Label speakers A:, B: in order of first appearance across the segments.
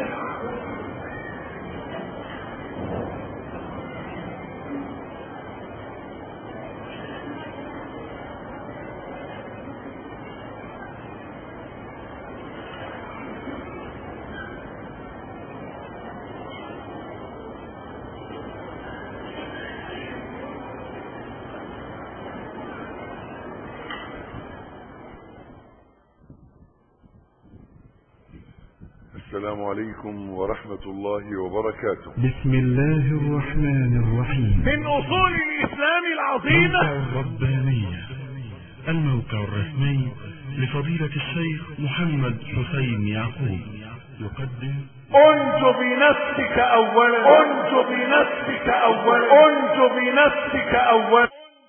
A: السلام عليكم ورحمة الله وبركاته.
B: بسم الله الرحمن الرحيم.
C: من أصول الإسلام العظيمة
B: موقع الربانية، الموقع الرسمي لفضيلة الشيخ محمد حسين يعقوب، يقدم
C: انج بنفسك أولا، انج بنفسك أولا، انج بنفسك أولا.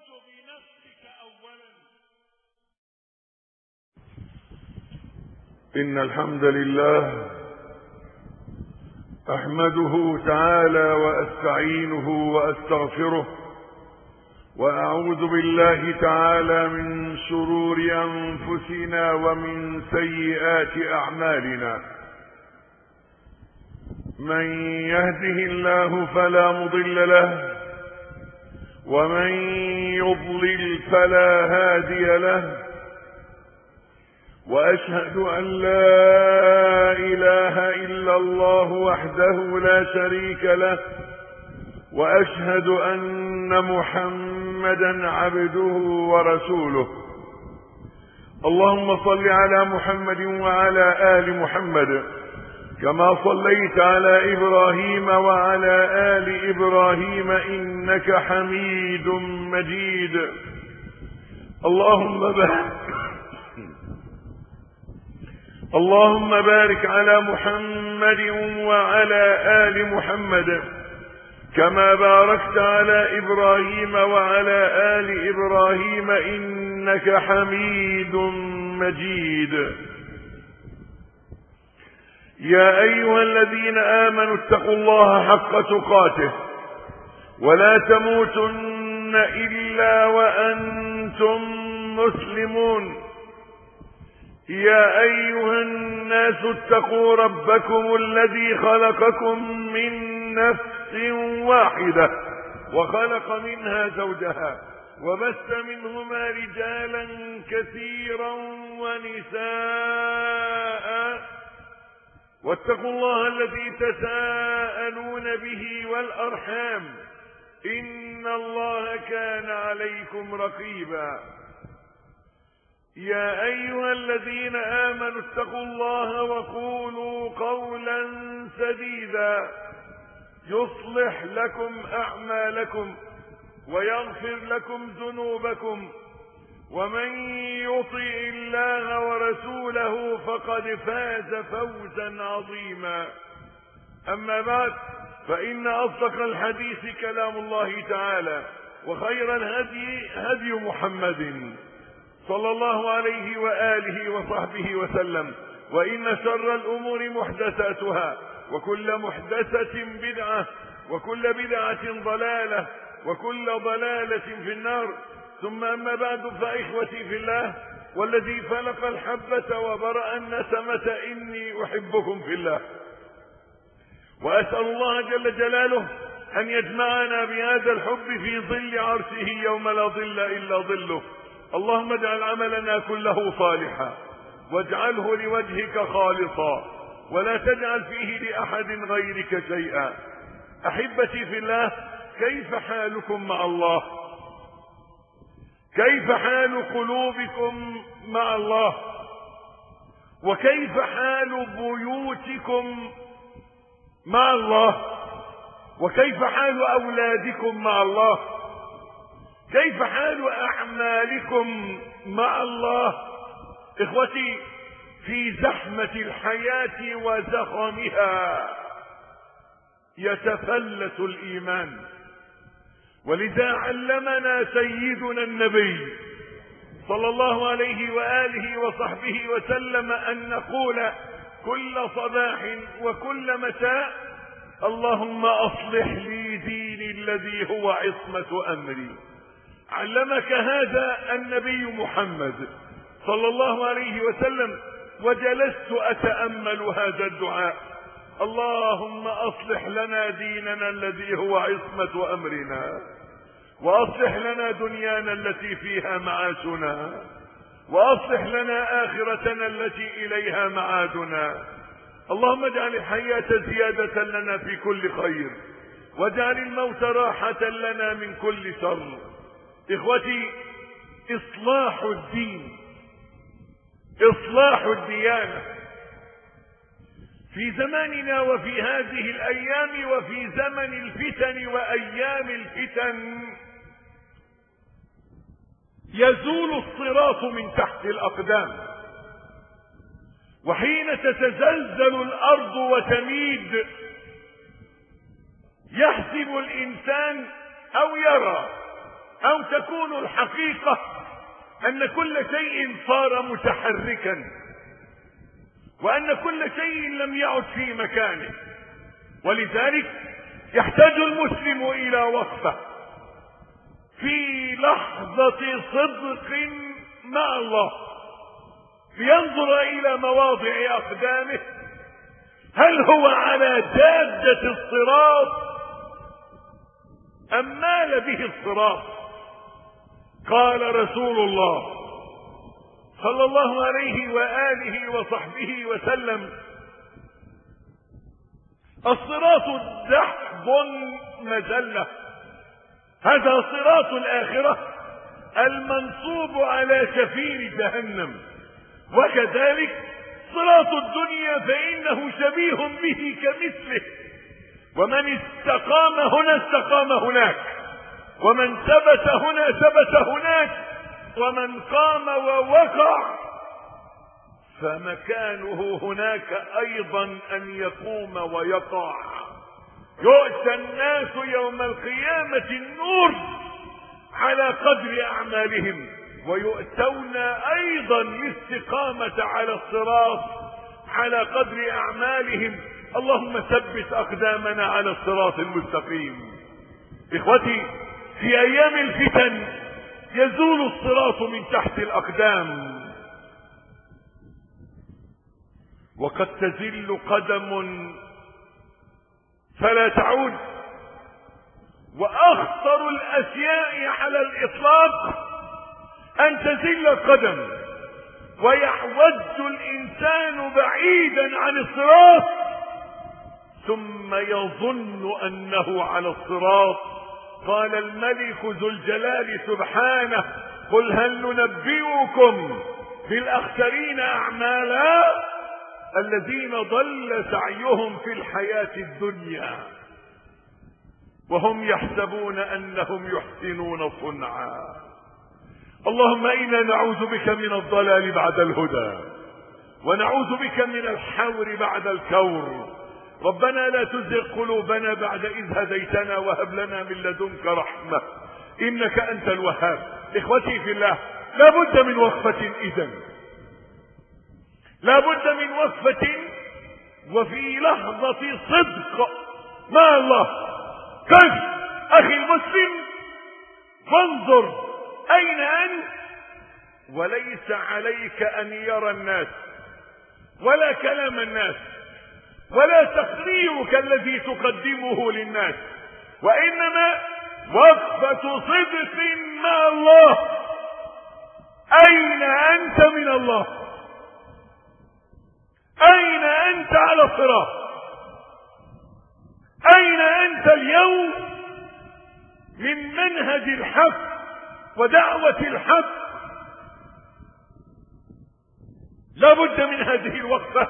A: إن الحمد لله أحمده تعالى وأستعينه وأستغفره، وأعوذ بالله تعالى من شرور أنفسنا ومن سيئات أعمالنا. من يهده الله فلا مضل له، ومن يضلل فلا هادي له، وأشهد أن لا إله إلا الله وحده لا شريك له، وأشهد أن محمدا عبده ورسوله. اللهم صل على محمد وعلى آل محمد كما صليت على إبراهيم وعلى آل إبراهيم إنك حميد مجيد. اللهم بارك على محمد وعلى آل محمد كما باركت على إبراهيم وعلى آل إبراهيم إنك حميد مجيد. يا أيها الذين آمنوا اتقوا الله حق تقاته ولا تموتن إلا وأنتم مسلمون. يا أيها الناس اتقوا ربكم الذي خلقكم من نفس واحدة وخلق منها زوجها وبث منهما رجالا كثيرا ونساء، واتقوا الله الذي تساءلون به والأرحام إن الله كان عليكم رقيبا. يا أيها الذين آمنوا اتقوا الله وقولوا قولا سديدا يصلح لكم أعمالكم ويغفر لكم ذنوبكم، ومن يطع الله ورسوله فقد فاز فوزا عظيما. أما بعد، فإن أصدق الحديث كلام الله تعالى، وخير الهدي هدي محمد صلى الله عليه وآله وصحبه وسلم، وإن شر الأمور محدثاتها، وكل محدثة بدعة، وكل بدعة ضلالة، وكل ضلالة في النار. ثم أما بعد، فإخوتي في الله والذي فلق الحبة وبرأ النسمة إني أحبكم في الله، وأسأل الله جل جلاله أن يجمعنا بهذا الحب في ظل عرشه يوم لا ظل إلا ظله. اللهم اجعل عملنا كله صالحا، واجعله لوجهك خالصا، ولا تجعل فيه لأحد غيرك شيئا. أحبتي في الله، كيف حالكم مع الله؟ كيف حال قلوبكم مع الله؟ وكيف حال بيوتكم مع الله؟ وكيف حال أولادكم مع الله؟ كيف حال أعمالكم مع الله؟ إخوتي، في زحمة الحياة وزخمها يتفلت الإيمان، ولذا علمنا سيدنا النبي صلى الله عليه وآله وصحبه وسلم أن نقول كل صباح وكل مساء: اللهم أصلح لي ديني الذي هو عصمة أمري. علمك هذا النبي محمد صلى الله عليه وسلم، وجلست أتأمل هذا الدعاء اللهم أصلح لنا ديننا الذي هو عصمة أمرنا، وأصلح لنا دنيانا التي فيها معاشنا، وأصلح لنا آخرتنا التي إليها معادنا. اللهم اجعل الحياة زيادة لنا في كل خير، واجعل الموت راحة لنا من كل شر. إخوتي، إصلاح الدين، إصلاح الديانة في زماننا وفي هذه الأيام وفي زمن الفتن وأيام الفتن، يزول الصراط من تحت الأقدام. وحين تتزلزل الأرض وتميد، يحسب الإنسان أو يرى أو تكون الحقيقة أن كل شيء صار متحركا، وأن كل شيء لم يعد في مكانه. ولذلك يحتاج المسلم إلى وقفة في لحظة صدق مع الله، لينظر إلى مواضع أقدامه، هل هو على جادة الصراط أم مال به الصراط؟ قال رسول الله صلى الله عليه وآله وصحبه وسلم: الصراط دحض مجلة. هذا صراط الآخرة المنصوب على شفير جهنم، وكذلك صراط الدنيا فإنه شبيه به كمثله، ومن استقام هنا استقام هناك، ومن ثبت هنا ثبت هناك، ومن قام ووقع فمكانه هناك أيضا أن يقوم ويقع. يؤتى الناس يوم القيامة النور على قدر أعمالهم، ويؤتون أيضا الاستقامة على الصراط على قدر أعمالهم. اللهم ثبت أقدامنا على الصراط المستقيم. إخوتي، في أيام الفتن يزول الصراط من تحت الأقدام، وقد تزل قدم فلا تعود. وأخطر الأشياء على الإطلاق أن تزل القدم ويعوج الإنسان بعيدا عن الصراط، ثم يظن أنه على الصراط. قال الملك ذو الجلال سبحانه: قل هل ننبئكم بالأخسرين أعمالا الذين ضل سعيهم في الحياة الدنيا وهم يحسبون أنهم يحسنون صنعا. اللهم إنا نعوذ بك من الضلال بعد الهدى، ونعوذ بك من الحور بعد الكور. ربنا لا تزغ قلوبنا بعد إذ هديتنا وهب لنا من لدنك رحمة إنك أنت الوهاب. إخوتي في الله، لا بد من وقفة، إذن لا بد من وقفة وفي لحظة صدق مع الله. كيف أخي المسلم؟ فانظر أين أنت، وليس عليك أن يرى الناس ولا كلام الناس ولا تقريرك الذي تقدمه للناس، وإنما وقفة صدق مع الله. أين أنت من الله؟ أين أنت على الصراط؟ أين أنت اليوم من منهج الحق ودعوة الحق؟ لا بد من هذه الوقفة،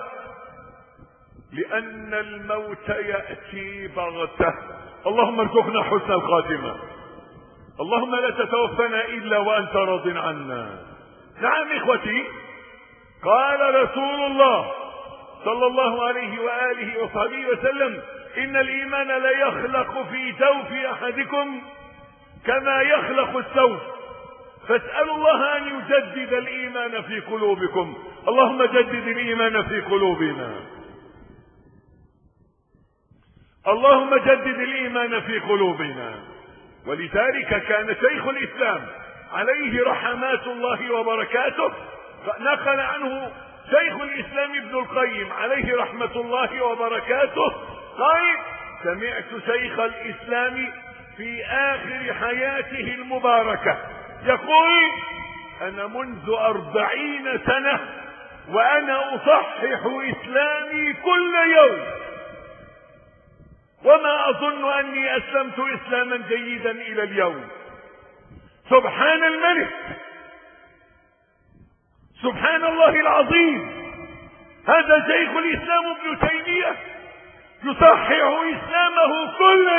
A: لأن الموت يأتي بغتة. اللهم ارزقنا حسن الخاتمة. اللهم لا تتوفنا إلا وأنت راض عنا. نعم إخوتي، قال رسول الله صلى الله عليه وآله وصحبه وسلم: إن الإيمان لا يخلق في جوف أحدكم كما يخلق الثوب، فاسألوا الله أن يجدد الإيمان في قلوبكم. اللهم جدد الإيمان في قلوبنا، اللهم جدد الإيمان في قلوبنا. ولذلك كان شيخ الإسلام عليه رحمات الله وبركاته نقل عنه شيخ الإسلام ابن القيم عليه رحمة الله وبركاته قال: سمعت شيخ الإسلام في آخر حياته المباركة يقول: أنا منذ 40 سنة وأنا أصحح إسلامي كل يوم، وما أظن أني أسلمت إسلاما جيدا إلى اليوم. سبحان الملك، سبحان الله العظيم. هذا شيخ الإسلام ابن تيمية يصحح إسلامه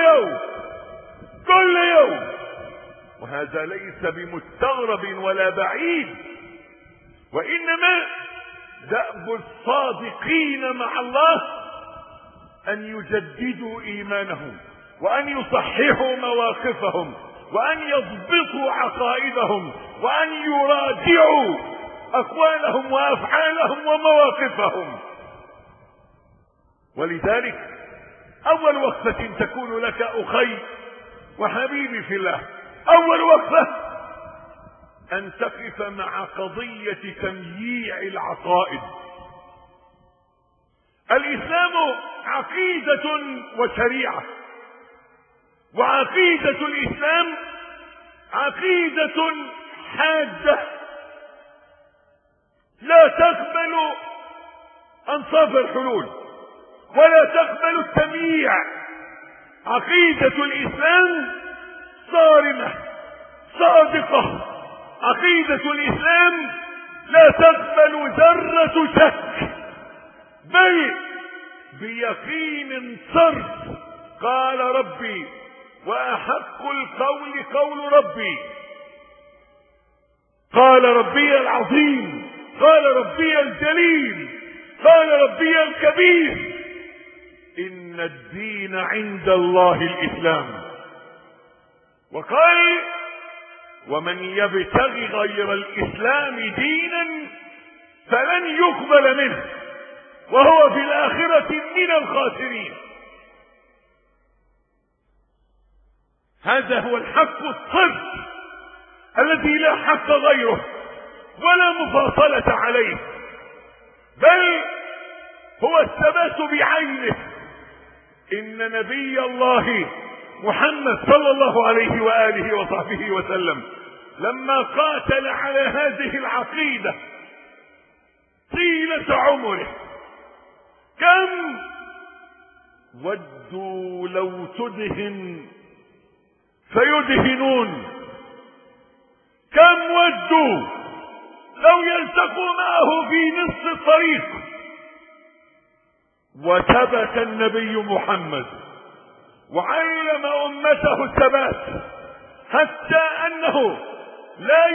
A: كل يوم، وهذا ليس بمستغرب ولا بعيد، وإنما دأب الصادقين مع الله أن يجددوا إيمانهم، وأن يصححوا مواقفهم، وأن يضبطوا عقائدهم، وأن يراجعوا أقوالهم وأفعالهم ومواقفهم. ولذلك أول وقفة تكون لك أخي وحبيبي في الله، أول وقفة أن تقف مع قضية تمييع العقائد. الإسلام عقيدة وشريعة، وعقيدة الإسلام عقيدة حادة لا تقبل أنصاف الحلول ولا تقبل التمييع. عقيدة الإسلام صارمة صادقة. عقيدة الإسلام لا تقبل ذرة شك، بل بيقين صرف. قال ربي: وأحق القول قول ربي، قال ربي العظيم، قال ربي الجليل، قال ربي الكبير، إن الدين عند الله الإسلام. وقال: ومن يبتغي غير الإسلام دينا فلن يقبل منه وهو في الآخرة من الخاسرين. هذا هو الحق الصرف الذي لا حق غيره ولا مفاصلة عليه، بل هو الثبات بعينه. إن نبي الله محمد صلى الله عليه وآله وصحبه وسلم لما قاتل على هذه العقيدة طيلة عمره كم ودوا لو تدهن فيدهنون، كم ودوا لو يلتقوا معه في نصف الطريق. وثبت النبي محمد وعلم أمته الثبات، حتى أنه لا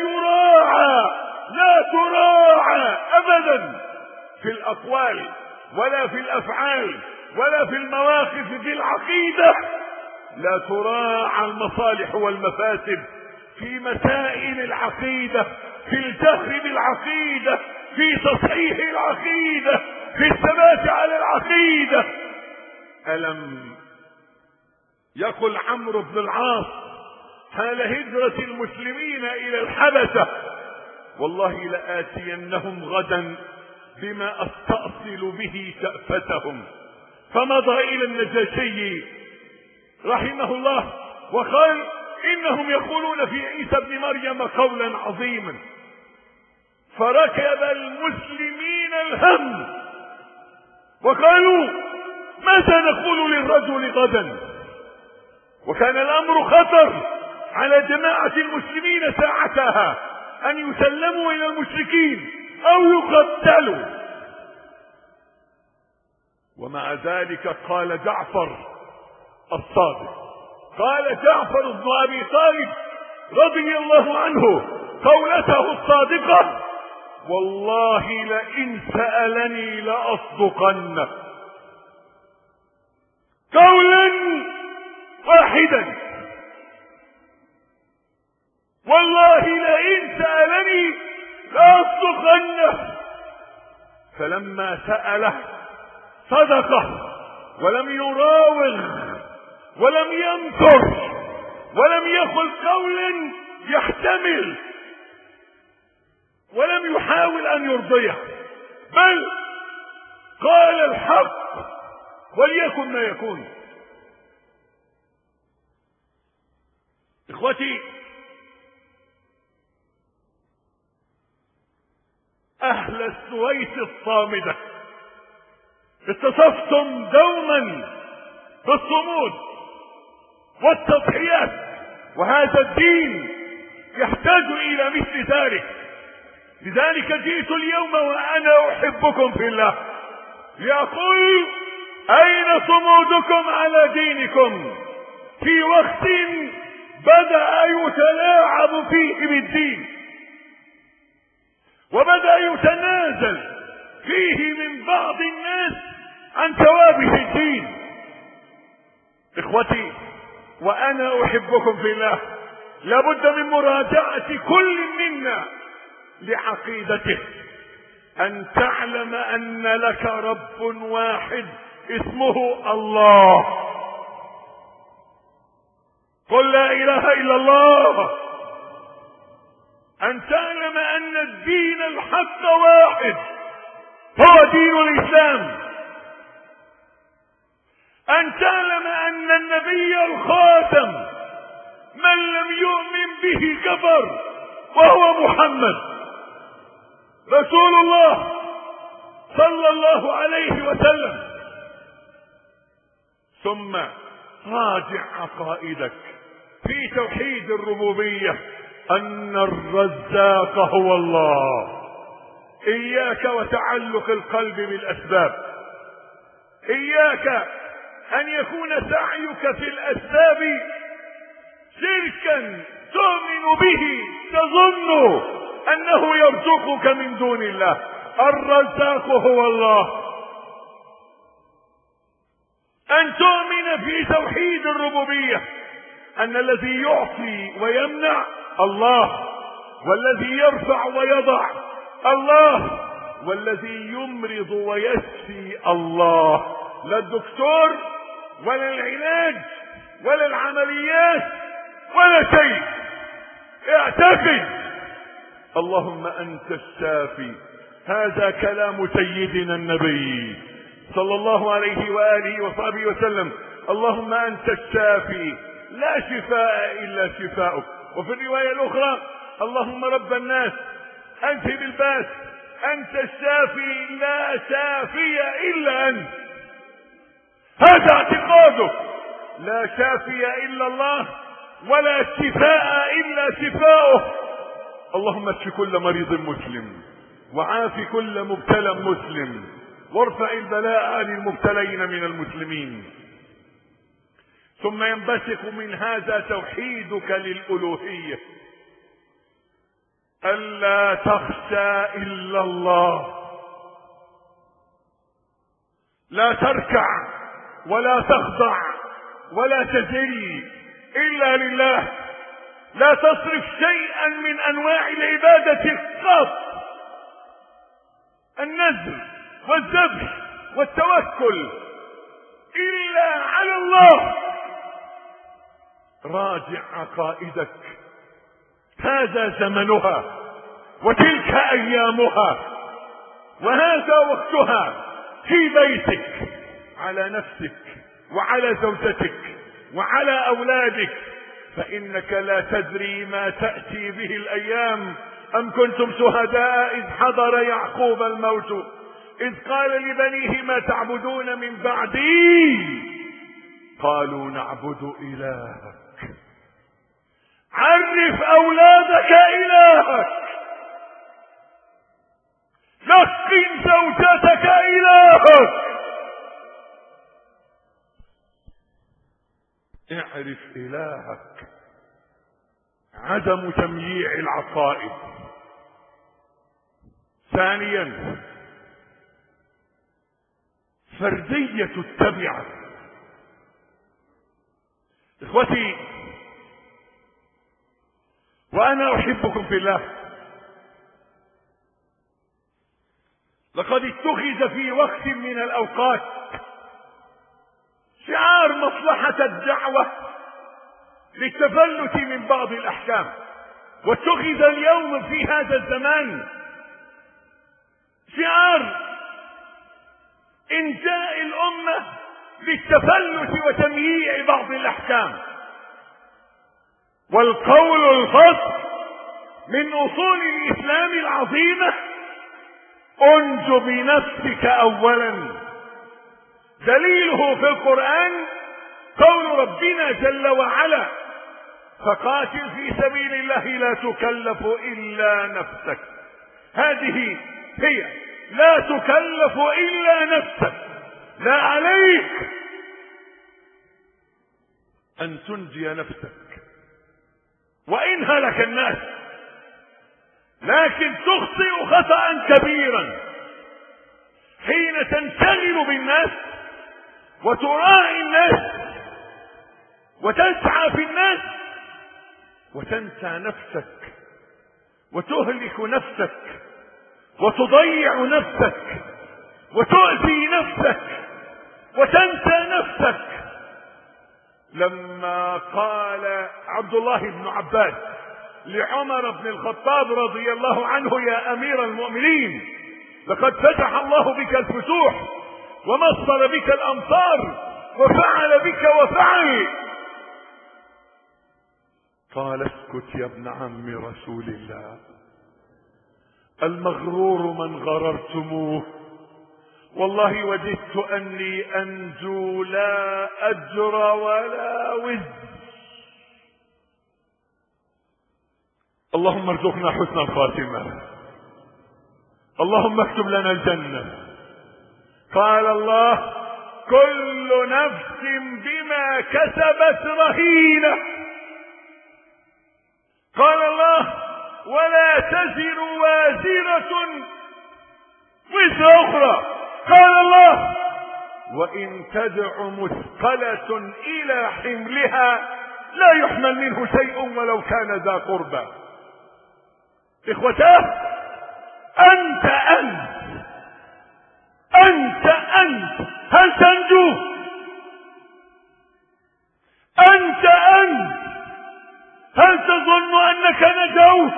A: تراعى أبدا في الأقوال ولا في الأفعال ولا في المواقف في العقيدة، لا تراعى المصالح والمفاسد في مسائل العقيدة، في الجهر بالعقيدة، في تصحيح العقيدة، في الثبات على العقيدة. ألم يقل عمرو بن العاص حال هجرة المسلمين إلى الحبشة: والله لآتينهم غدا بما أستأصل به كأفتهم. فمضى إلى النجاشي رحمه الله وقال: إنهم يقولون في عيسى ابن مريم قولا عظيما. فركب المسلمين الهم وقالوا: ماذا نقول للرجل غدا؟ وكان الأمر خطر على جماعة المسلمين ساعتها أن يسلموا إلى المشركين أو يقتلوا. ومع ذلك قال جعفر الصادق، قال جعفر بن أبي طالب رضي الله عنه قولته الصادقة: والله لئن سألني لأصدقنه. قولا واحدا: والله لئن سألني لأصدقنه. فلما سأله صدقه ولم يراوغ ولم يمكر ولم يقل قولا يحتمل ولم يحاول أن يرضيه، بل قال الحق وليكن ما يكون. اخوتي، اهل السويس الصامدة اتصفتم دوما بالصمود والتضحيات، وهذا الدين يحتاج الى مثل ذلك. لذلك جئت اليوم وانا احبكم في الله لأقول اين صمودكم على دينكم في وقت بدأ يتلاعب فيه بالدين، وبدأ يتنازل فيه من بعض الناس عن ثوابت الدين. اخوتي، وانا احبكم في الله، لابد من مراجعة كل منا لعقيدته، ان تعلم ان لك رب واحد اسمه الله. قل لا اله الا الله. ان تعلم ان الدين الحق واحد هو دين الاسلام. ان تعلم ان النبي الخاتم من لم يؤمن به كفر، وهو محمد رسول الله صلى الله عليه وسلم. ثم راجع عقائدك في توحيد الربوبية، ان الرزاق هو الله. اياك وتعلق القلب بالاسباب، اياك ان يكون سعيك في الاسباب شركا تؤمن به تظن انه يرزقك من دون الله. الرزاق هو الله. ان تؤمن في توحيد الربوبية ان الذي يعطي ويمنع الله، والذي يرفع ويضع الله، والذي يمرض ويشفي الله. لا الدكتور ولا العلاج ولا العمليات ولا شيء. اعتقد اللهم انت الشافي. هذا كلام سيدنا النبي صلى الله عليه وآله وصحبه وسلم. اللهم انت الشافي لا شفاء الا شفاؤك. وفي الرواية الاخرى اللهم رب الناس اذهب الباس، انت الشافي لا شافي الا انت. هذا اعتقادك. لا شافي الا الله ولا شفاء الا شفاؤه. اللهم اشف كل مريض مسلم، وعاف كل مبتلى مسلم، وارفع البلاء عن المبتلين من المسلمين. ثم ينبثق من هذا توحيدك للألوهية، ألا تخشى إلا الله، لا تركع ولا تخضع ولا تذل إلا لله، لا تصرف شيئا من أنواع العبادة قط، النذر والذبح والتوكل، إلا على الله. راجع عقائدك. هذا زمنها وتلك أيامها وهذا وقتها. في بيتك، على نفسك وعلى زوجتك وعلى أولادك، فإنك لا تدري ما تأتي به الأيام. أم كنتم شهداء إذ حضر يعقوب الموت إذ قال لبنيه ما تعبدون من بعدي قالوا نعبد إلهك. عرف أولادك إلهك، لقن زوجتك إلهك، اعرف إلهك. عدم تمييع العقائد. ثانيا، فردية التبعة. اخوتي، وانا احبكم في الله، لقد اتخذ في وقت من الاوقات شعار مصلحة الدعوة للتفلت من بعض الاحكام، واتخذ اليوم في هذا الزمان شعار انجاء الامة للتفلت وتمييع بعض الاحكام. والقول الفصل من اصول الاسلام العظيمة: انج بنفسك اولا. دليله في القرآن قول ربنا جل وعلا: فقاتل في سبيل الله لا تكلف الا نفسك. هذه هي، لا تكلف الا نفسك، لا عليك ان تنجي نفسك وان هلك الناس، لكن تخطئ خطأ كبيرا حين تنشغل بالناس وتراعي الناس وتسعى في الناس وتنسى نفسك وتهلك نفسك وتضيع نفسك وتؤذي نفسك وتنسى نفسك. لما قال عبد الله بن عباس لعمر بن الخطاب رضي الله عنه: يا امير المؤمنين، لقد فتح الله بك الفتوح ومصر بك الامطار وفعل بك وفعل، قال: اسكت يا ابن عم رسول الله، المغرور من غررتموه، والله وددت اني انجو لا اجر ولا وزر. اللهم ارزقنا حسن الخاتمة، اللهم اكتب لنا الجنة. قال الله: كل نفس بما كسبت رهينة. قال الله: ولا تزر وازرة وزر أخرى. قال الله: وإن تدع مثقلة إلى حملها لا يحمل منه شيء ولو كان ذا قربى. إخوتاه، أنت هل تنجو؟ أنت هل تظن أنك نجوت؟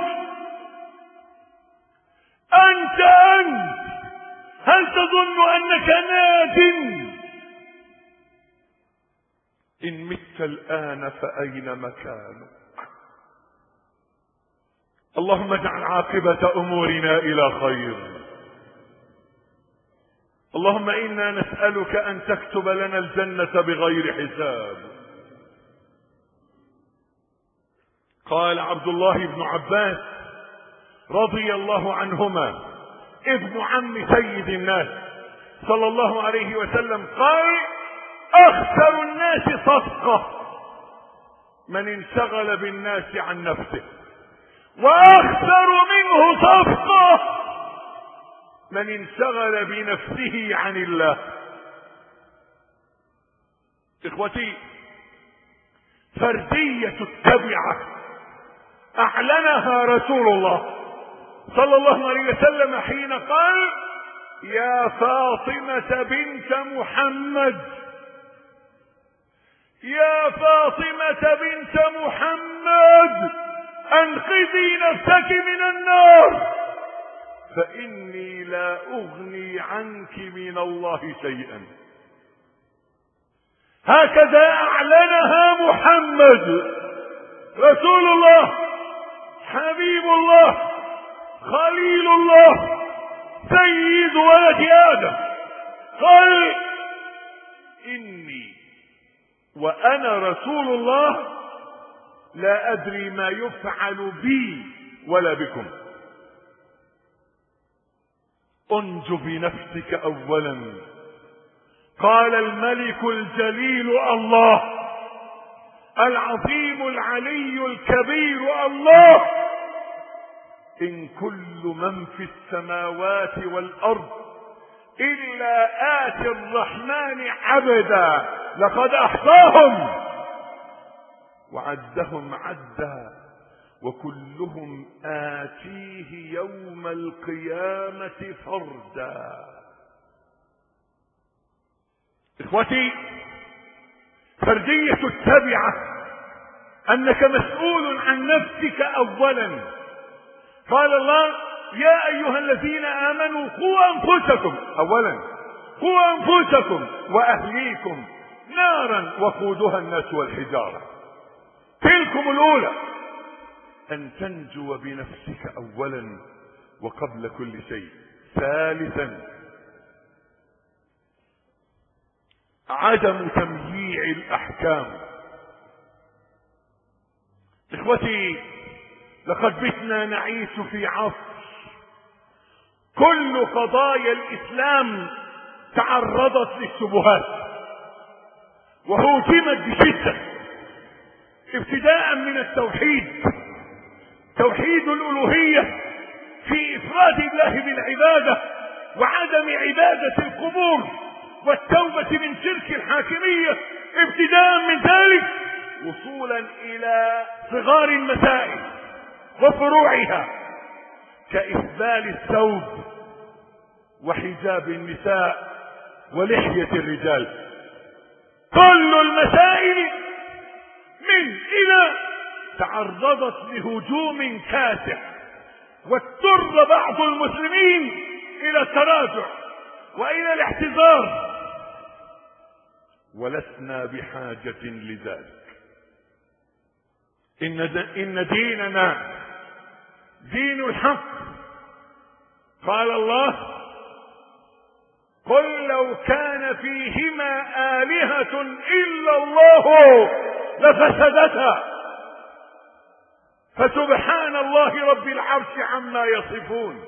A: أنت هل تظن أنك ناج؟ إن مت الآن فأين مكانك؟ اللهم اجعل عاقبة أمورنا إلى خير. اللهم إنا نسألك أن تكتب لنا الجنة بغير حساب. قال عبد الله بن عباس رضي الله عنهما ابن عم سيد الناس صلى الله عليه وسلم قال: أخسر الناس صفقة من انشغل بالناس عن نفسه، وأخسر منه صفقة من انشغل بنفسه عن الله. إخوتي، فردية التبعة أعلنها رسول الله صلى الله عليه وسلم حين قال: يا فاطمة بنت محمد، يا فاطمة بنت محمد، انقذي نفسك من النار فإني لا أغني عنك من الله شيئا. هكذا أعلنها محمد رسول الله، حبيب الله، خليل الله، سيد ولد آدم. قال: إني وأنا رسول الله لا أدري ما يفعل بي ولا بكم. انج بنفسك أولا. قال الملك الجليل الله العظيم العلي الكبير الله: إن كل من في السماوات والأرض إلا آتي الرحمن عبدا لقد أحصاهم وعدهم عدا وكلهم آتيه يوم القيامة فردا. إخوتي، فردية التبعة أنك مسؤول عن نفسك أولا. قال الله:
C: يا أيها الذين آمنوا قوا أنفسكم أولا، قوا أنفسكم وأهليكم نارا وقودها الناس والحجارة. تلكم الأولى، أن تنجو بنفسك أولا وقبل كل شيء. ثالثا، عدم تمييع الأحكام. إخوتي، لقد بتنا نعيش في عصر كل قضايا الإسلام تعرضت للشبهات وهوجمت بشدة، ابتداء من التوحيد، توحيد الألوهية في إفراد الله بالعبادة وعدم عبادة القبور، والتوبة من شرك الحاكمية، ابتداء من ذلك وصولا إلى صغار المسائل وفروعها كإسبال الثوب وحجاب النساء ولحية الرجال. كل المسائل من إلى تعرضت لهجوم كاسح، واضطر بعض المسلمين إلى التراجع وإلى الاحتضار، ولسنا بحاجة لذلك. إن ديننا دين الحق. قال الله: قل لو كان فيهما آلهة إلا الله لفسدتا فسبحان الله رب العرش عما يصفون.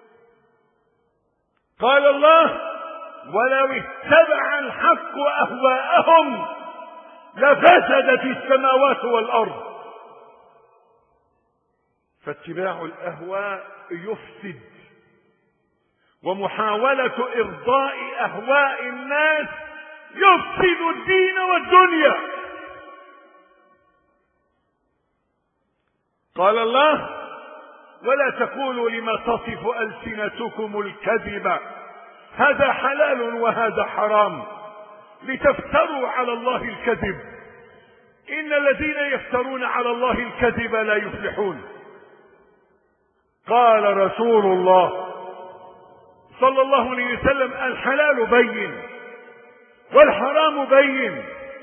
C: قال الله: ولو اتبع الحق أهواءهم لفسدت السماوات والأرض. فاتباع الأهواء يفسد، ومحاولة إرضاء أهواء الناس يفسد الدين والدنيا. قال الله: ولا تقولوا لما تصف ألسنتكم الكذب هذا حلال وهذا حرام لتفتروا على الله الكذب إن الذين يفترون على الله الكذب لا يفلحون. قال رسول الله صلى الله عليه وسلم: الحلال بين والحرام بين.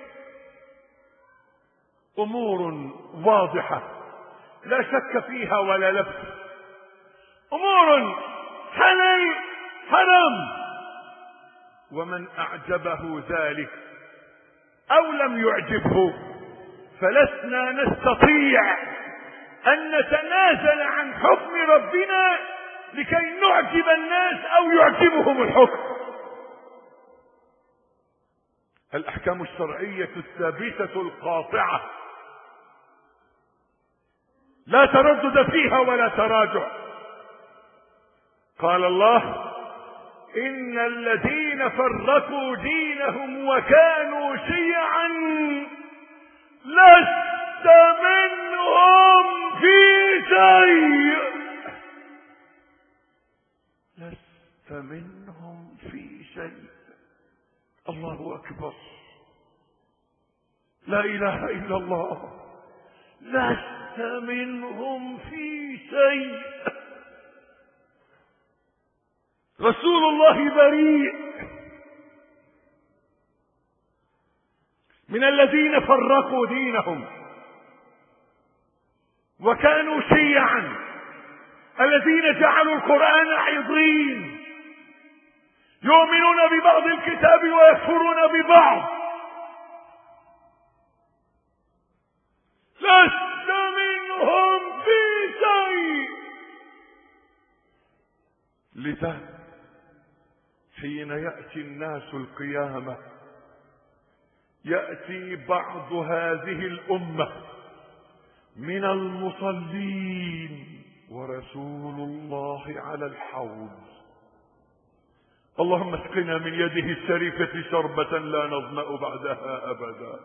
C: أمور واضحة لا شك فيها ولا لبس، أمور حلال حرام، ومن أعجبه ذلك أو لم يعجبه فلسنا نستطيع أن نتنازل عن حكم ربنا لكي نعجب الناس أو يعجبهم الحكم. الأحكام الشرعية الثابتة القاطعة لا تردد فيها ولا تراجع. قال الله: إن الذين فرقوا دينهم وكانوا شيعا لست منهم في شيء. لست منهم في شيء. الله أكبر، لا إله إلا الله. لست منهم في شيء. رسول الله بريء من الذين فرقوا دينهم وكانوا شيعا، الذين جعلوا القرآن عضين يؤمنون ببعض الكتاب ويكفرون ببعض. لست منهم في شيء. لذا حين يأتي الناس القيامة يأتي بعض هذه الأمة من المصلين ورسول الله على الحوض. اللهم اسقنا من يده الشريفة شربة لا نظمأ بعدها أبدا.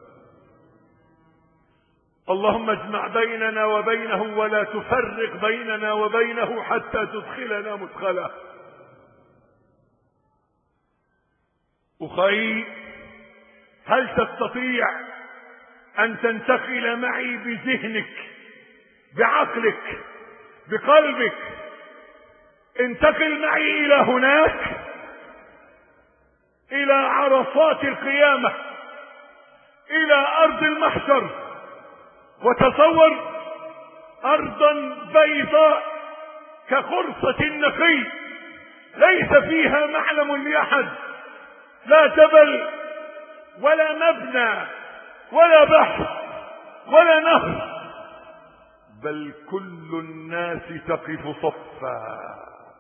C: اللهم اجمع بيننا وبينه ولا تفرق بيننا وبينه حتى تدخلنا مدخله. أخي، هل تستطيع أن تنتقل معي بذهنك بعقلك بقلبك انتقل معي الى هناك، الى عرصات القيامة، الى ارض المحشر، وتصور ارضا بيضاء كخرصة النقي، ليس فيها معلم لاحد، لا جبل ولا مبنى ولا بحر ولا نهر، بل كل الناس تقف صفا،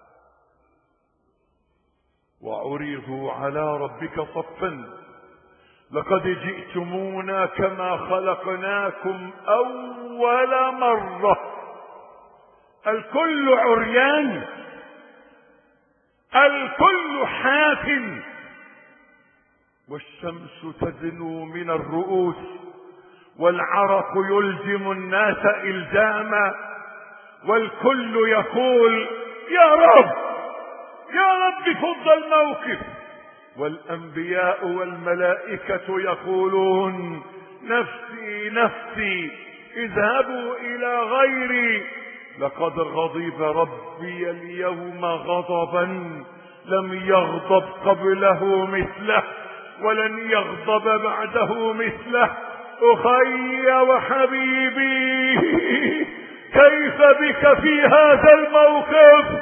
C: وعرضوا على ربك صفا لقد جئتمونا كما خلقناكم اول مرة. الكل عريان، الكل حاف، والشمس تدنو من الرؤوس، والعرق يلجم الناس إلجاما، والكل يقول يا رب يا رب فض الموقف، والأنبياء والملائكة يقولون نفسي نفسي اذهبوا إلى غيري، لقد غضب ربي اليوم غضبا لم يغضب قبله مثله ولن يغضب بعده مثله. أخي وحبيبي، كيف بك في هذا الموقف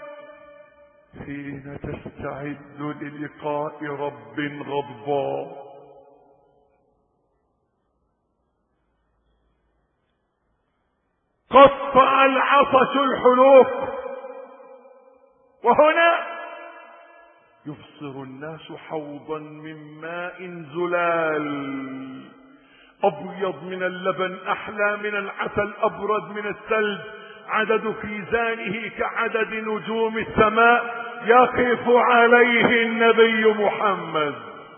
C: حين تستعد للقاء رب غضبان؟ قطع العطش الحلوق، وهنا يبصر الناس حوضا من ماء زلال، أبيض من اللبن، أحلى من العسل، أبرد من الثلج، عدد كيزانه كعدد نجوم السماء، يقف عليه النبي محمد.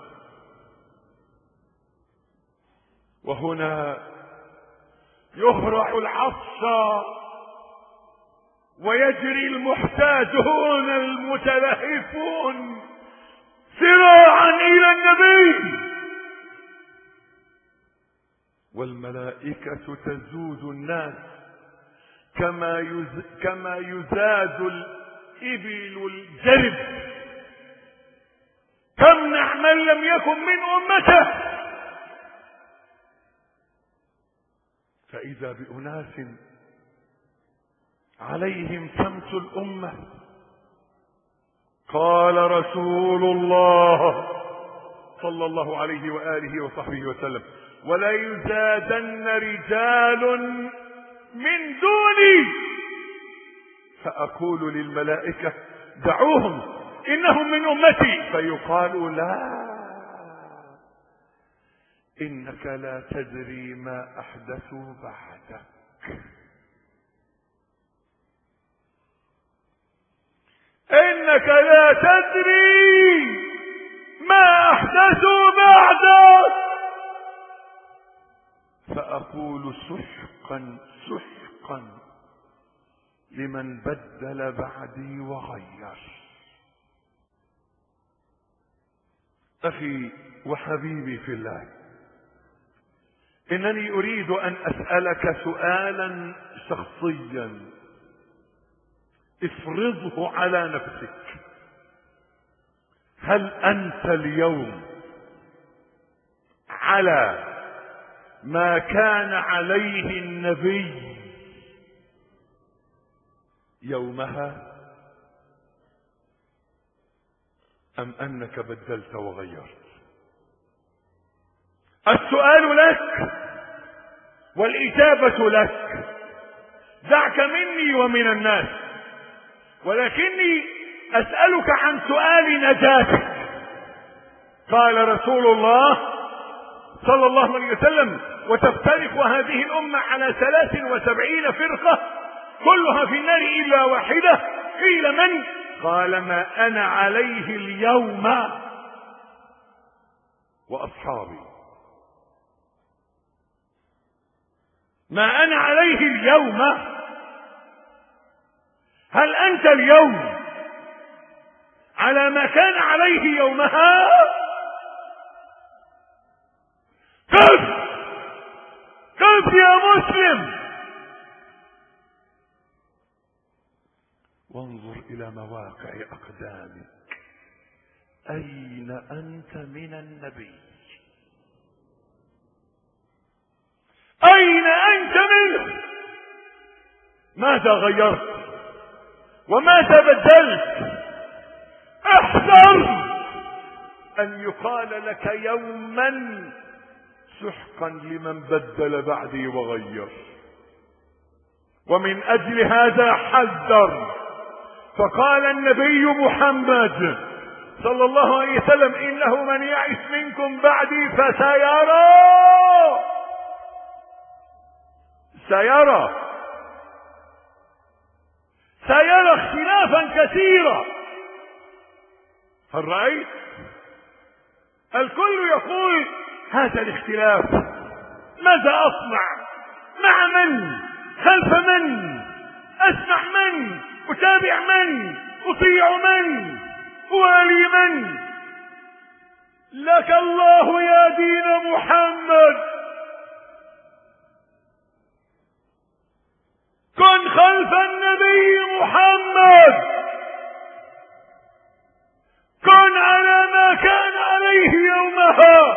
C: وهنا يهرع العطش ويجري المحتاجون المتلهفون سراعا إلى النبي، والملائكة تزود الناس كما يزاد الإبل الجرب، تمنع من لم يكن من أمته، فإذا بأناس عليهم سمت الأمة. قال رسول الله صلى الله عليه وآله وصحبه وسلم: ولا يزادن رجال من دوني، فأقول للملائكة دعوهم إنهم من أمتي، فيقال لا، إنك لا تدري ما أحدثوا بعدك. إنك لا تدري ما أحدثوا بعدك، فأقول سحقا سحقا لمن بدل بعدي وغير. أخي وحبيبي في الله، إنني أريد أن أسألك سؤالا شخصيا افرضه على نفسك: هل أنت اليوم على ما كان عليه النبي يومها، أم أنك بدلت وغيرت؟ السؤال لك والإجابة لك، دعك مني ومن الناس، ولكني أسألك عن سؤال نجاتك. قال رسول الله صلى الله عليه وسلم: وتفترق هذه الأمة على 73 فرقة كلها في النار إلا واحدة. قيل من؟ قال: ما أنا عليه اليوم وأصحابي. ما أنا عليه اليوم. هل أنت اليوم على ما كان عليه يومها؟ قف يا مسلم.
A: وانظر إلى مواقع أقدامك، أين أنت من النبي؟ أين أنت منه؟ ماذا غيرت وماذا بدلت؟ احذر أن يقال لك يوما سحقا لمن بدل بعدي وغير. ومن أجل هذا حذر، فقال النبي محمد صلى الله عليه وسلم: إنه من يعش منكم بعدي سيرى اختلافا كثيرا. هل رأيت؟ الكل يقول هذا الاختلاف، ماذا أصنع؟ مع من؟ خلف من؟ أسمع من؟ أتابع من؟ أطيع من؟ أوالي من؟ لك الله يا دين محمد، كن خلف النبي محمد، كن على ما كان عليه يومها.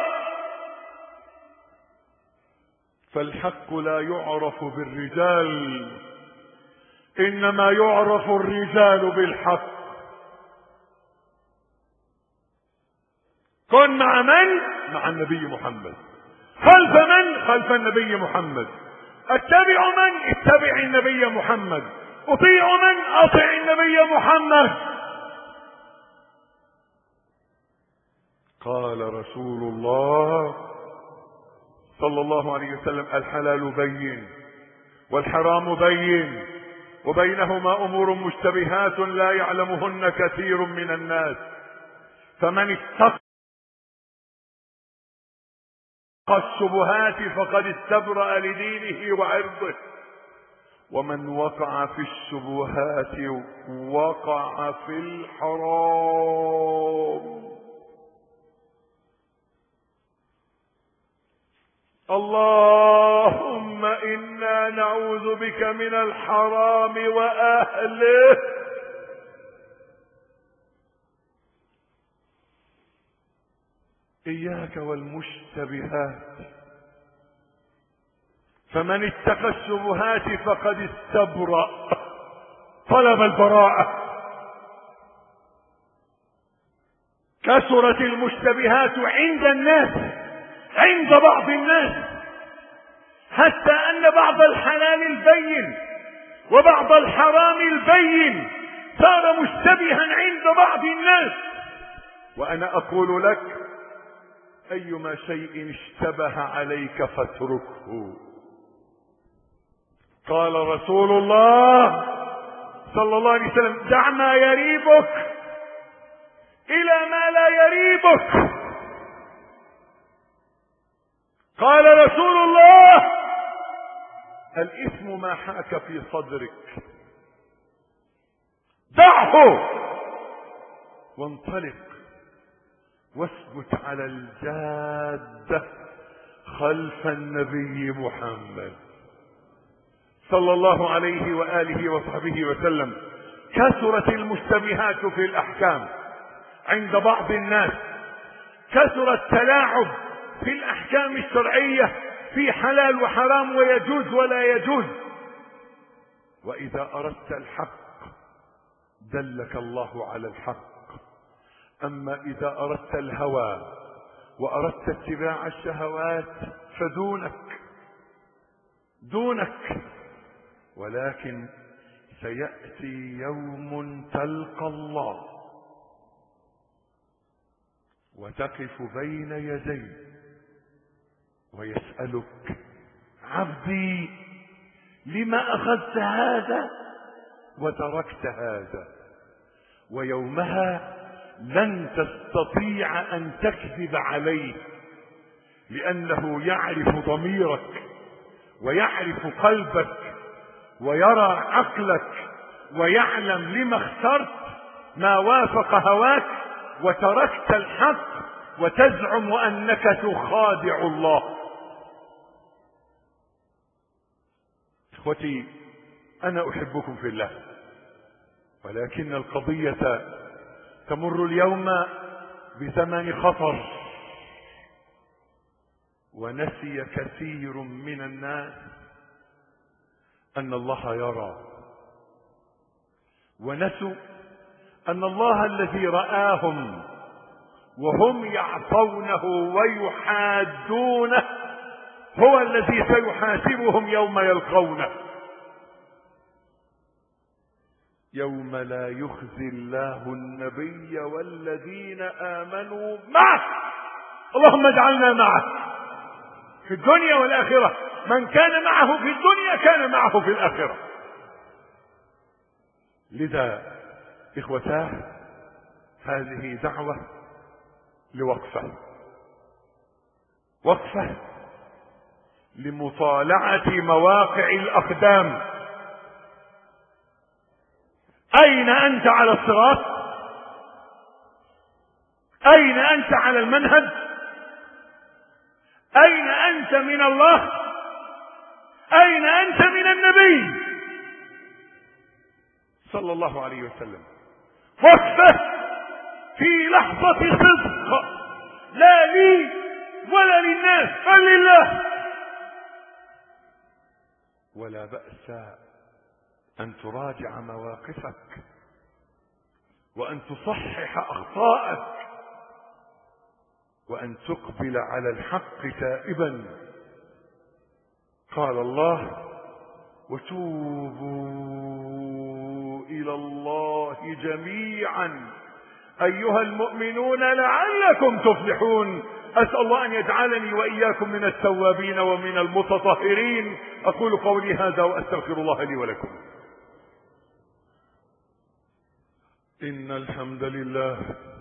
A: فالحق لا يعرف بالرجال، إنما يعرف الرجال بالحق. كن مع من؟ مع النبي محمد. خلف من؟ خلف النبي محمد. اتبع من؟ اتبع النبي محمد. اطيع من؟ اطع النبي محمد. قال رسول الله صلى الله عليه وسلم: الحلال بين والحرام بين وبينهما امور مشتبهات لا يعلمهن كثير من الناس، فمن اتقى الشبهات فقد استبرأ لدينه وعرضه، ومن وقع في الشبهات وقع في الحرام. اللهم إنا نعوذ بك من الحرام وأهله. إياك والمشتبهات، فمن اتقى الشبهات فقد استبرأ، طلب البراءة. كثرت المشتبهات عند الناس، عند بعض الناس، حتى أن بعض الحلال البين وبعض الحرام البين صار مشتبها عند بعض الناس. وأنا أقول لك: أيما شيء اشتبه عليك فاتركه. قال رسول الله صلى الله عليه وسلم: دع ما يريبك إلى ما لا يريبك. قال رسول الله: الإثم ما حاك في صدرك، دعه وانطلق واثبت على الجادة خلف النبي محمد صلى الله عليه وآله وصحبه وسلم. كثرت المشتبهات في الأحكام عند بعض الناس، كثر التلاعب في الأحكام الشرعية في حلال وحرام ويجوز ولا يجوز. وإذا أردت الحق دلك الله على الحق، أما إذا أردت الهوى وأردت اتباع الشهوات فدونك. ولكن سيأتي يوم تلقى الله وتقف بين يديه ويسألك: عبدي لما أخذت هذا وتركت هذا؟ ويومها لن تستطيع أن تكذب عليه، لأنه يعرف ضميرك ويعرف قلبك ويرى عقلك ويعلم لما اخترت ما وافق هواك وتركت الحق وتزعم أنك تخادع الله. إخوتي، أنا أحبكم في الله،
C: ولكن القضية تمر اليوم بزمن خطر، ونسي كثير من الناس أن الله يرى، ونسوا أن الله الذي رآهم وهم يعصونه ويحادونه هو الذي سيحاسبهم يوم يلقونه، يوم لا يخزي الله النبي والذين آمنوا معه. اللهم اجعلنا معه في الدنيا والآخرة. من كان معه في الدنيا كان معه في الآخرة. لذا إخوتاه، هذه دعوة لوقفة، وقفة لمطالعة مواقع الأقدام. أين أنت على الصراط؟ أين أنت على المنهج؟ أين أنت من الله؟ أين أنت من النبي صلى الله عليه وسلم؟ وقفة في لحظة صدق، لا لي ولا للناس بل لله. ولا بأس أن تراجع مواقفك وأن تصحح أخطاءك وأن تقبل على الحق تائبا. قال الله: وتوبوا إلى الله جميعا أيها المؤمنون لعلكم تفلحون. أسأل الله أن يجعلني وإياكم من التوابين ومن المتطهرين. أقول قولي هذا وأستغفر الله لي ولكم. إن الحمد لله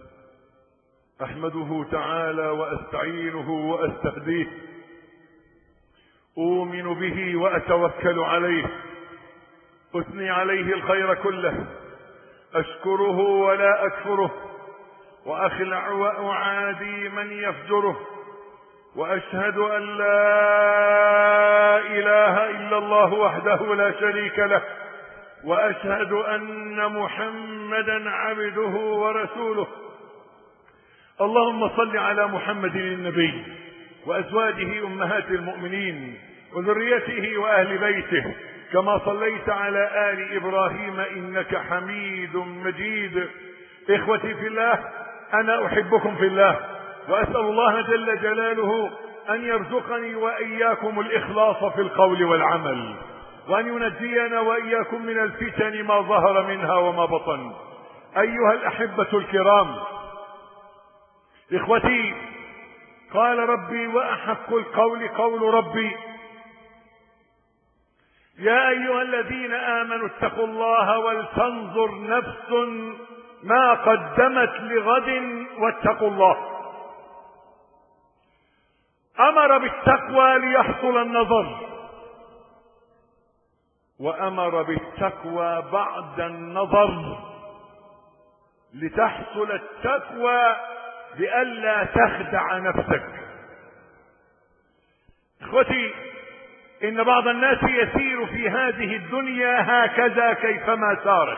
C: أحمده تعالى وأستعينه وأستهديه، أؤمن به وأتوكل عليه، أثني عليه الخير كله، أشكره ولا أكفره، وأخلع وأعادي من يفجره، وأشهد أن لا إله إلا الله وحده لا شريك له، وأشهد أن محمدا عبده ورسوله. اللهم صل على محمد النبي وأزواجه أمهات المؤمنين وذريته وأهل بيته كما صليت على آل إبراهيم إنك حميد مجيد. إخوتي في الله، أنا أحبكم في الله، وأسأل الله جل جلاله أن يرزقني وإياكم الإخلاص في القول والعمل، وأن ينجينا وإياكم من الفتن ما ظهر منها وما بطن. أيها الأحبة الكرام، إخوتي، قال ربي وأحق القول قول ربي: يا أيها الذين آمنوا اتقوا الله ولتنظر نفس ما قدمت لغد واتقوا الله. أمر بالتقوى ليحصل النظر، وأمر بالتقوى بعد النظر لتحصل التقوى لئلا تخدع نفسك. اخوتي، إن بعض الناس يسير في هذه الدنيا هكذا كيفما سارت،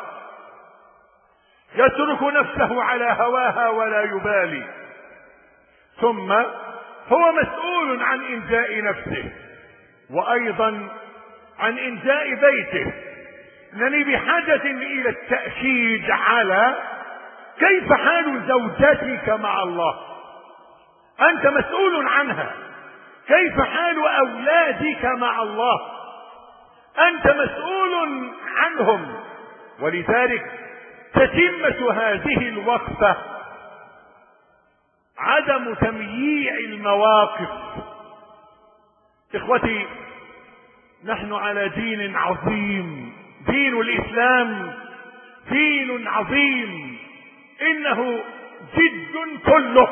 C: يترك نفسه على هواها ولا يبالي، ثم هو مسؤول عن إنجاء نفسه وأيضا عن إنجاء بيته. إنني بحاجة إلى التأكيد على كيف حال زوجتك مع الله، أنت مسؤول عنها. كيف حال أولادك مع الله، أنت مسؤول عنهم. ولذلك تتمة هذه الوقفة عدم تمييع المواقف. إخوتي، نحن على دين عظيم، دين الإسلام دين عظيم، إنه جد كله.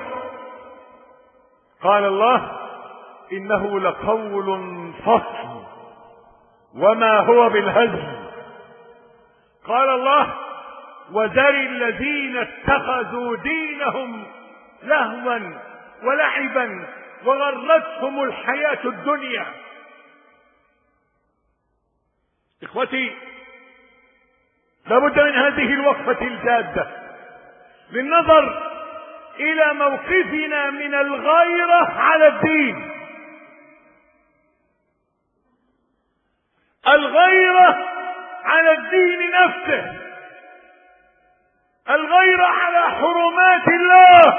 C: قال الله: إنه لقول فصل وما هو بالهزل. قال الله: وذر الذين اتخذوا دينهم لهوا ولعبا وغرتهم الحياة الدنيا. إخوتي، لابد من هذه الوقفة الجادة للنظر إلى موقفنا من الغيرة على الدين. الغيرة على الدين نفسه، الغيرة على حرمات الله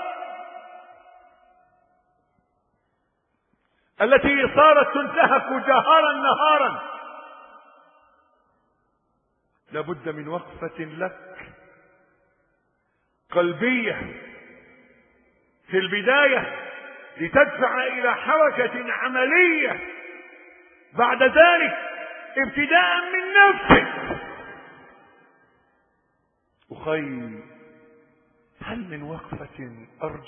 C: التي صارت تنتهك جهارا نهارا. لابد من وقفة لك قلبية في البداية لتدفع إلى حركة عملية بعد ذلك ابتداء من نفسك. أخي، هل من وقفة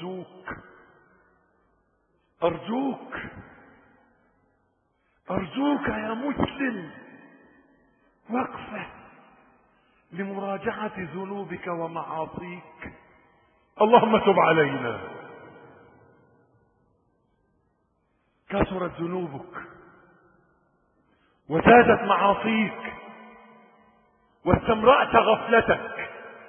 C: أرجوك يا مسلم، وقفة لمراجعة ذنوبك ومعاصيك. اللهم تب علينا. كثرت ذنوبك وزادت معاصيك واستمرأت غفلتك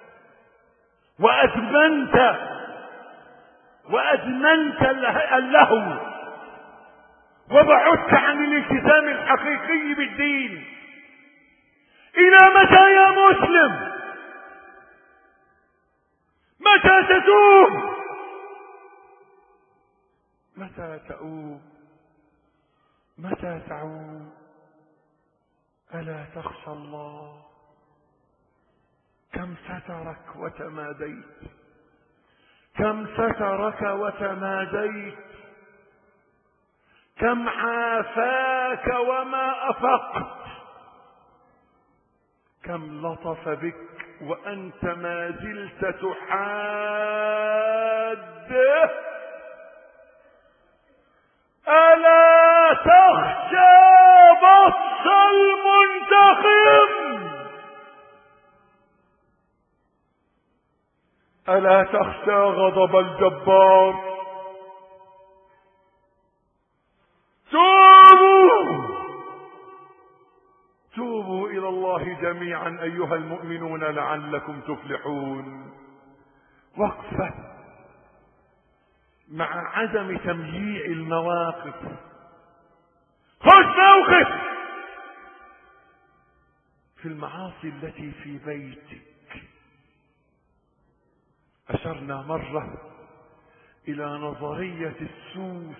C: وأدمنت اللهو وبعدت عن الالتزام الحقيقي بالدين. إلى متى يا مسلم؟ متى تتوب؟ متى تؤوب؟ متى تعود؟ ألا تخشى الله؟ كم سترك وتماديت، كم سترك وتماديت، كم عافاك وما أفقت، كم لطف بك وأنت ما زلت تحاده. ألا تخشى بطش المنتقم؟ ألا تخشى غضب الجبار؟ توبوا إلى الله جميعا أيها المؤمنون لعلكم تفلحون. وقفة مع عدم تمييع المواقف. خذ موقف في المعاصي التي في بيتك. أشرنا مرة إلى نظرية السوس،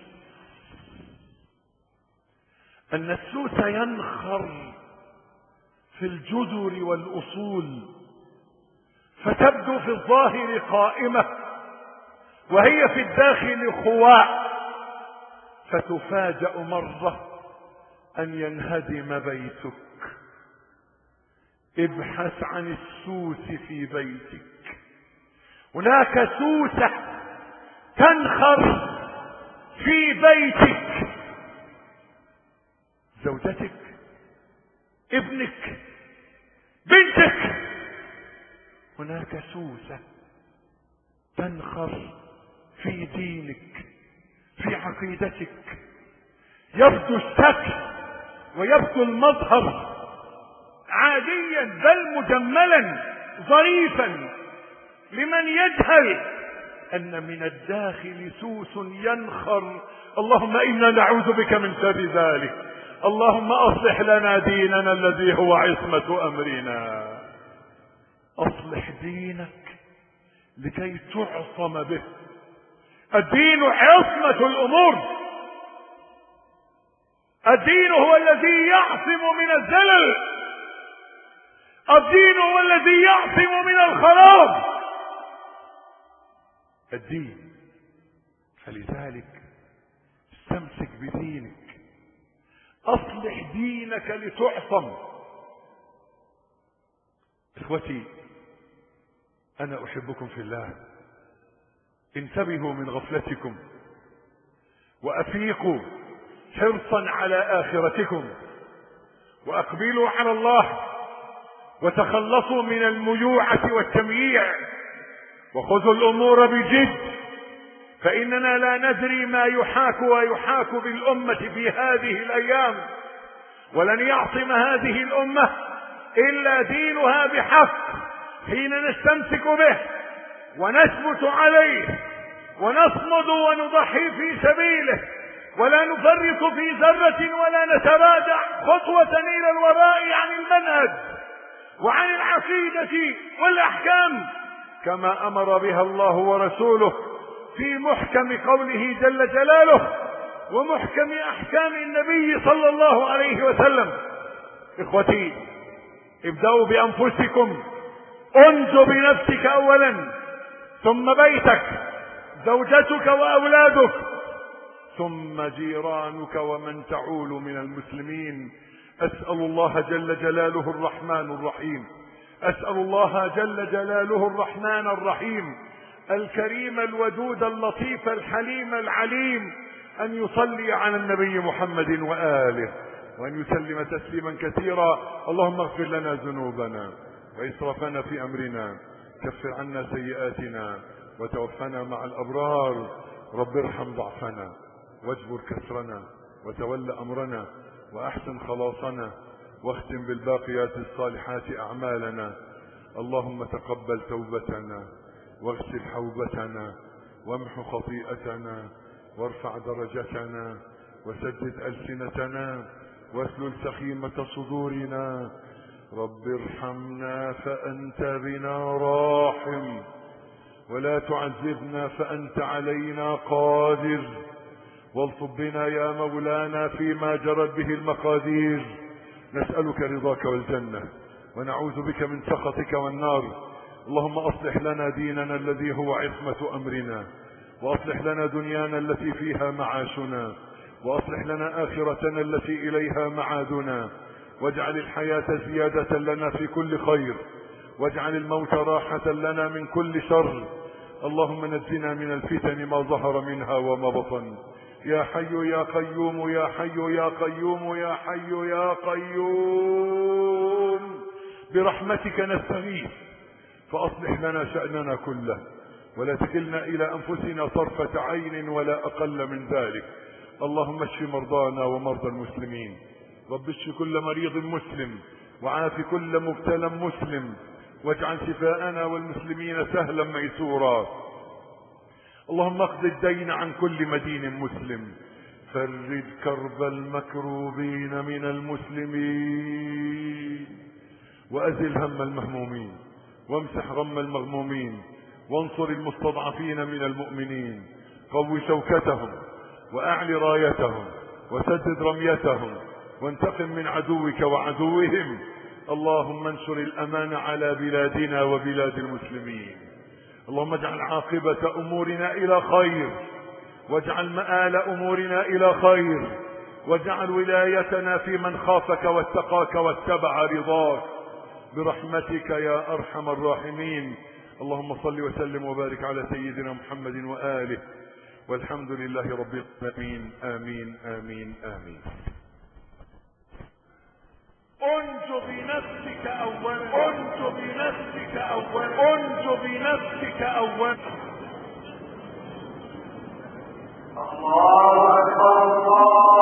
C: أن السوس ينخر في الجذر والأصول، فتبدو في الظاهر قائمة وهي في الداخل خواء، فتفاجأ مرة أن ينهدم بيتك. ابحث عن السوس في بيتك. هناك سوسة تنخر في بيتك، زوجتك، ابنك، بنتك. هناك سوسة تنخر في دينك، في عقيدتك. يبدو الشكل ويبدو المظهر عاديا بل مجملا ظريفا لمن يجهل أن من الداخل سوس ينخر. اللهم إنا نعوذ بك من شر ذلك. اللهم أصلح لنا ديننا الذي هو عصمة أمرنا. أصلح دينك لكي تعصم به. الدين عصمة الأمور. الدين هو الذي يعصم من الزلل. الدين هو الذي يعصم من الخراب. الدين. فلذلك استمسك بدينك. أصلح دينك لتعصم. إخوتي، أنا أحبكم في الله. انتبهوا من غفلتكم وأفيقوا حرصا على آخرتكم، وأقبلوا على الله وتخلصوا من الميوعة والتمييع، وخذوا الأمور بجد، فإننا لا ندري ما يحاك ويحاك بالأمة في هذه الأيام، ولن يعصم هذه الأمة إلا دينها بحق حين نستمسك به ونثبت عليه ونصمد ونضحي في سبيله ولا نفرط في ذرة ولا نتراجع خطوة إلى الوراء عن المنهج وعن العقيدة والأحكام كما أمر بها الله ورسوله في محكم قوله جل جلاله ومحكم أحكام النبي صلى الله عليه وسلم. إخوتي، ابدأوا بأنفسكم، انجو بنفسك أولا، ثم بيتك، زوجتك وأولادك، ثم جيرانك ومن تعول من المسلمين. أسأل الله جل جلاله الرحمن الرحيم، أسأل الله جل جلاله الرحمن الرحيم الكريم الودود اللطيف الحليم العليم أن يصلي على النبي محمد وآله وأن يسلم تسليما كثيرا. اللهم اغفر لنا ذنوبنا وإسرافنا في أمرنا، كفر عنا سيئاتنا وتوفنا مع الأبرار. رب ارحم ضعفنا واجبر كسرنا وتول أمرنا وأحسن خلاصنا واختم بالباقيات الصالحات أعمالنا. اللهم تقبل توبتنا واغسل حوبتنا وامح خطيئتنا وارفع درجتنا وسدد ألسنتنا واسلل سخيمة صدورنا. رب ارحمنا فأنت بنا راحم ولا تعذبنا فأنت علينا قادر، والطف بنا يا مولانا فيما جرت به المقادير. نسألك رضاك والجنة ونعوذ بك من سخطك والنار. اللهم أصلح لنا ديننا الذي هو عصمة أمرنا، وأصلح لنا دنيانا التي فيها معاشنا، وأصلح لنا آخرتنا التي إليها معادنا، واجعل الحياة زيادة لنا في كل خير، واجعل الموت راحة لنا من كل شر. اللهم نجنا من الفتن ما ظهر منها وما بطن. يا حي يا قيوم يا حي يا قيوم يا حي يا قيوم برحمتك نستغيث فأصلح لنا شأننا كله ولا تكلنا إلى أنفسنا طرفة عين ولا أقل من ذلك. اللهم اشف مرضانا ومرضى المسلمين. رب اشف كل مريض مسلم وعاف كل مبتلى مسلم، واجعل شفاءنا والمسلمين سهلا ميسورا. اللهم اقض الدين عن كل مدين مسلم، فرج كرب المكروبين من المسلمين، وأزل هم المهمومين، وامسح غم المغمومين، وانصر المستضعفين من المؤمنين. قو شوكتهم وأعل رايتهم وسدد رميتهم، وانتقم من عدوك وعدوهم. اللهم انشر الأمان على بلادنا وبلاد المسلمين. اللهم اجعل عاقبة أمورنا إلى خير، واجعل مآل أمورنا إلى خير، واجعل ولايتنا في من خافك واتقاك واتبع رضاك برحمتك يا أرحم الراحمين. اللهم صل وسلم وبارك على سيدنا محمد وآله، والحمد لله رب العالمين. آمين آمين آمين.
A: انجو بنفسك اولا، انجو بنفسك اولا، انجو بنفسك اولا.
D: الله أكبر الله